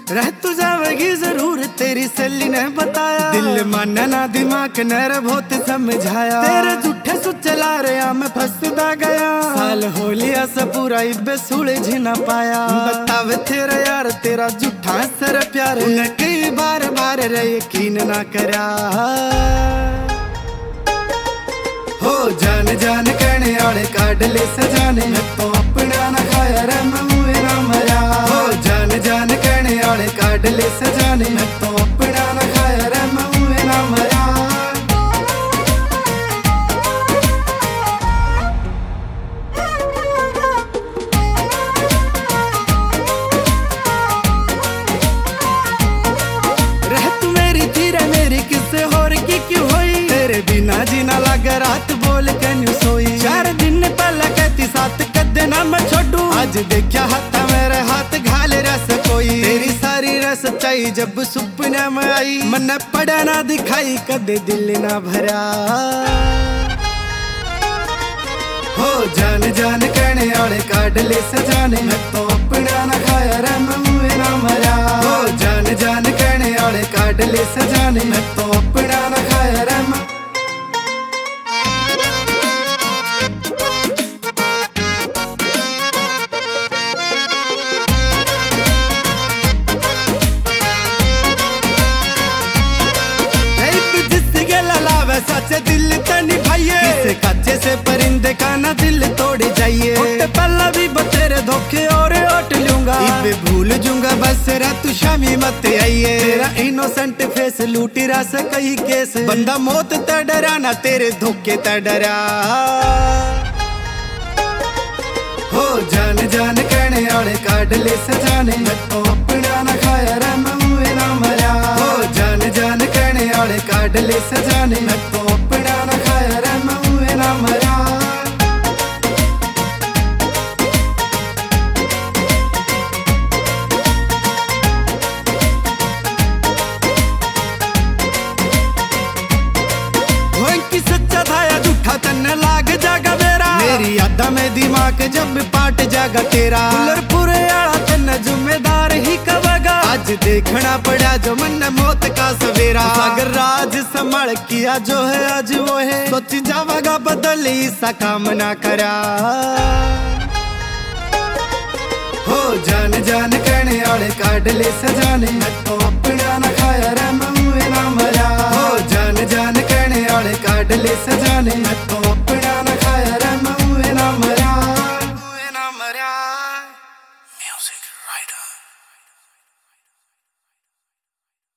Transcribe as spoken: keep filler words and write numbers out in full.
रह तू जावेगी जरूर तेरी सहेली ने बताया, दिल माना ना दिमाग ने रे बहुत समझाया। तेरे झूठे सु चला रहा मैं फंसदा गया, साल हो लिया से पूरा इबे सुलझ ना पाया। बतावे तेरा यार तेरा झूठा सर प्यार, उन्हें कई बार बार रे यकीन ना करा। हो जान जान कहने आले काट ले सजाने, मैं तो अपना ना खाया रे मैं मुँह ना मरा। हो जान जान कहने आले काट ले सजाने, मैं तो अपना ना खाया रे मैं मुँह ना मरा। रह तू मेरी थी रे मेरी किससे होर की क्यों होई, तेरे बिना जीना लगा रात बोल के न्यू सोई। चार दिन पहले कहती साथ कदे ना मैं छोड़ू, आज देखा हाथ मेरे हाथ घाल रस कोई। तेरी सारी रस चाहिए जब सुपने में आई, मन पड़ा ना दिखाई कदे दिल ना भरा। हो जान जान कहने आले काट ले सजाने, मैं तो अपना ना खाया रे मैं मुँह ना मरा। हो जान जान कहने आले काट ले सजाने, मैं तो अपना ना खाया रे मैं। सच्चे दिल तनी भाइये, किसे कच्चे से परिंदे का ना दिल तोड़ जाइए। पहला भी बतेरे धोखे और ओट लूंगा, इबे भूल जूंगा बस रा तू शामी मत आइए। तेरा इनोसेंट फेस लूटी रस कई केस, बंदा मौत त डरा ना तेरे धोखे त डरा। हो जान जान कहने आले काट ले सजाने, मैं तो अपना ना खाया रे मैं मुँह ना मरा। हो जान जान कहने आले काट ले सजाने, मैं तो अपना ना खाया रे मैं मुँह ना मरा। की सच्चा था या झूठा तन्ने लाग जागा मेरा, मेरी यादा में दिमाग जब पाट जागा तेरा। पूरे आला तन्ने जिम्मेदार ही कवेगा, आज देखना पड़ा जो मन मौत का सवेरा। अगर राज संभाल किया जो है आज वो है, सोच जावागा बदल ऐसा काम ना करा। हो जान जान कहने आले काट ले सजाने, मैं तो अपना ना खाया रे मैं मुँह ना मरा। हो जान जान कहने आले काट ले सजाने, मैं तो अपना ना खाया रे मैं मुँह ना मरा। मुँह ना मरा। Music writer.